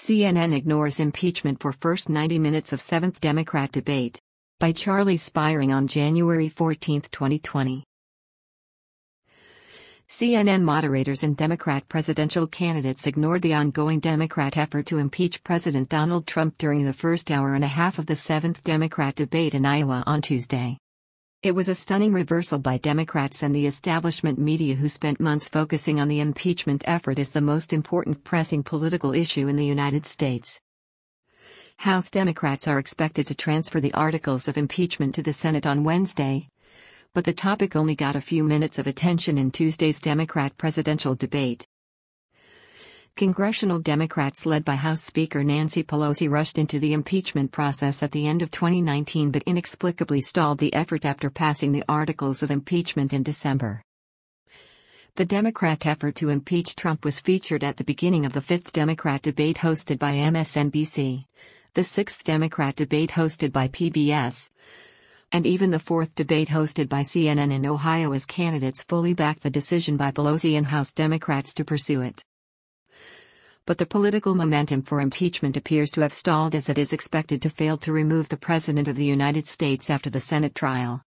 CNN ignores impeachment for first 90 minutes of 7th Democrat debate. By Charlie Spiering on January 14, 2020. CNN moderators and Democrat presidential candidates ignored the ongoing Democrat effort to impeach President Donald Trump during the first hour and a half of the 7th Democrat debate in Iowa on Tuesday. It was a stunning reversal by Democrats and the establishment media, who spent months focusing on the impeachment effort as the most important pressing political issue in the United States. House Democrats are expected to transfer the articles of impeachment to the Senate on Wednesday, but the topic only got a few minutes of attention in Tuesday's Democrat presidential debate. Congressional Democrats led by House Speaker Nancy Pelosi rushed into the impeachment process at the end of 2019 but inexplicably stalled the effort after passing the articles of impeachment in December. The Democrat effort to impeach Trump was featured at the beginning of the 5th Democrat debate hosted by MSNBC, the 6th Democrat debate hosted by PBS, and even the 4th debate hosted by CNN in Ohio, as candidates fully backed the decision by Pelosi and House Democrats to pursue it. But the political momentum for impeachment appears to have stalled, as it is expected to fail to remove the President of the United States after the Senate trial.